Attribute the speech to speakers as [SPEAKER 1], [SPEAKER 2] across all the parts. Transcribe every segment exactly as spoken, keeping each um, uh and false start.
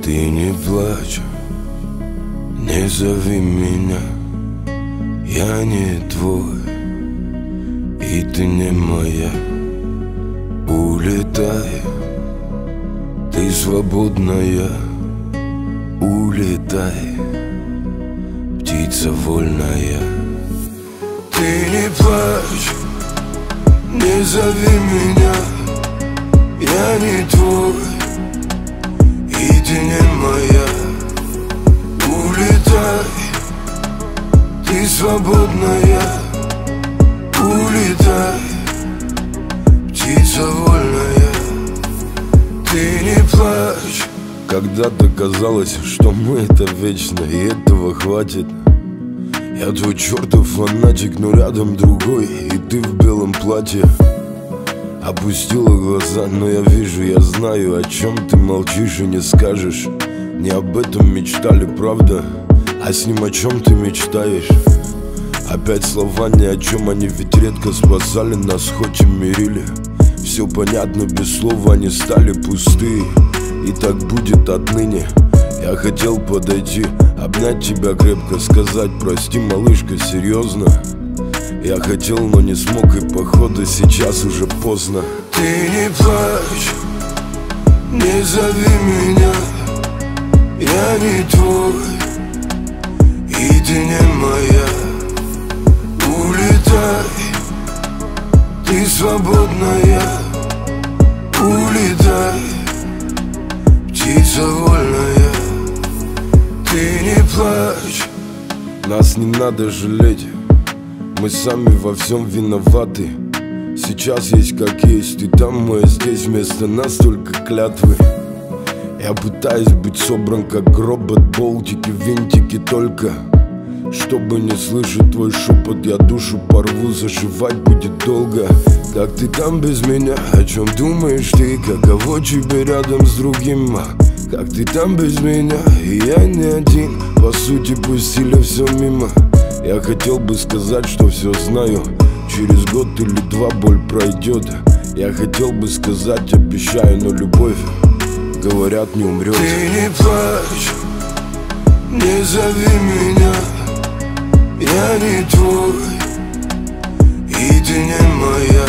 [SPEAKER 1] Ты не плачь, не зови меня, я не твой, и ты не моя. Улетай, ты свободная, улетай, птица вольная. Ты не плачь, не зови меня, я не твой, и ты не моя. Улетай, ты свободная, улетай, птица вольная. Ты не плачь. Когда-то казалось, что мы это вечно, и этого хватит. Я твой чертов фанатик, но рядом другой, и ты в белом платье. Опустила глаза, но я вижу, я знаю, о чем ты молчишь и не скажешь. Не об этом мечтали, правда, а с ним о чем ты мечтаешь? Опять слова ни о чем, они ведь редко спасали нас, хоть и мирили. Все понятно, без слова они стали пустые, и так будет отныне. Я хотел подойти, обнять тебя крепко, сказать: прости, малышка, серьезно. Я хотел, но не смог, и походу сейчас уже поздно. Ты не плачь, не зови меня, я не твой, и ты не моя. Улетай, ты свободная, улетай, птица вольная. Ты не плачь. Нас не надо жалеть, мы сами во всем виноваты. Сейчас есть как есть, ты там, мы здесь, вместо нас только клятвы. Я пытаюсь быть собран как робот, болтики, винтики только. Чтобы не слышать твой шепот, я душу порву, заживать будет долго. Как ты там без меня, о чем думаешь ты, каково тебе рядом с другим? Как ты там без меня, и я не один, по сути пустили все мимо. Я хотел бы сказать, что все знаю, через год или два боль пройдет. Я хотел бы сказать, обещаю, но любовь, говорят, не умрет. Ты не плачь, не зови меня, я не твой, и ты не моя.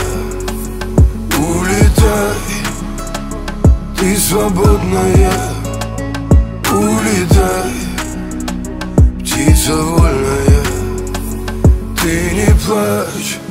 [SPEAKER 1] Улетай, ты свободная, улетай, птица вольная. Ты не плачь.